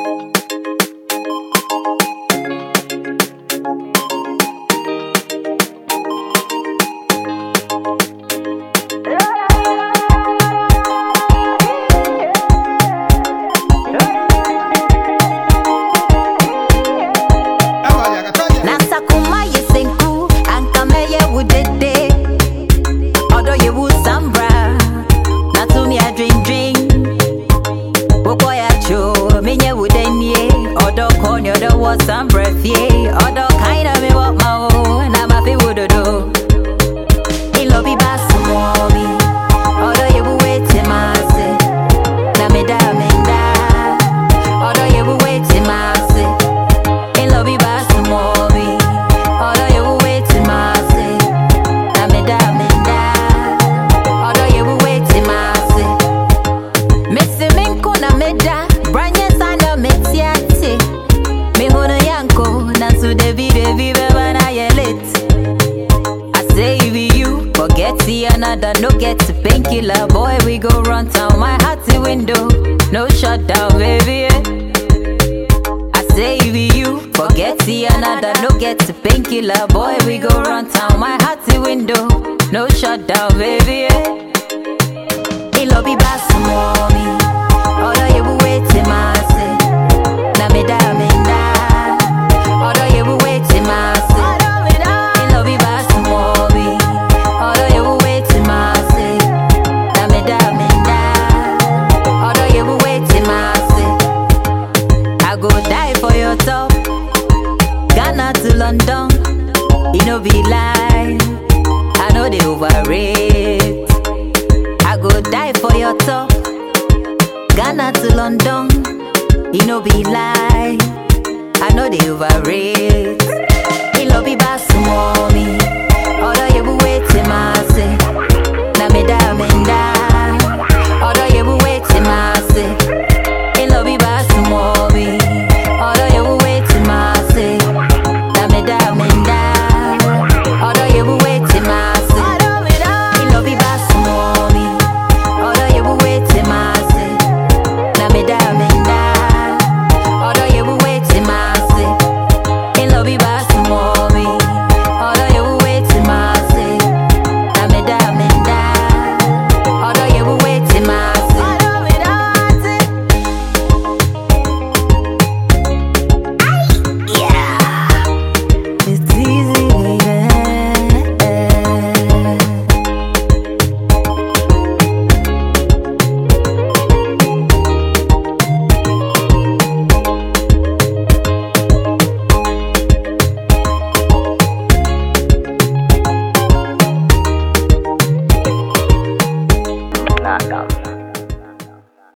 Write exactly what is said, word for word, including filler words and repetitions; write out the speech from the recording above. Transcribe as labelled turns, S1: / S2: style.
S1: Some breath, yeah. Other kind of me what my own. I'm a feel would do. In lobby bass, mommy. Other you will wait till my say. Na me da me da. Other you will wait till my say. In lobby bass, mommy. Other you will wait till my say. Na me da me da. Other you will wait till my say. Missy Minko na me da. Branya sana me tiati. Me hona yanko, nansu devi devi beba na yelit. I say if you forget the another, no get to painkiller. Boy, we go run town, my heart the window, no shutdown, baby. Yeah. I say if you forget the another, no get to painkiller. Boy, we go run town, my heart the window, no shutdown, baby. Yeah. In lobby bass, mommy. Although you will wait till my say, na me da me da. Although you will wait till my say, in love you bass mommy. Although you will wait till my say, na me da me da. Although you will wait till my say, I go die for your top. Ghana to London, you know be lie. I know they overrate. I go die for your top. Ghana to London, you know be lie. I know they overrate. In lobby bass mommy. Although you will wait till my say, na me da me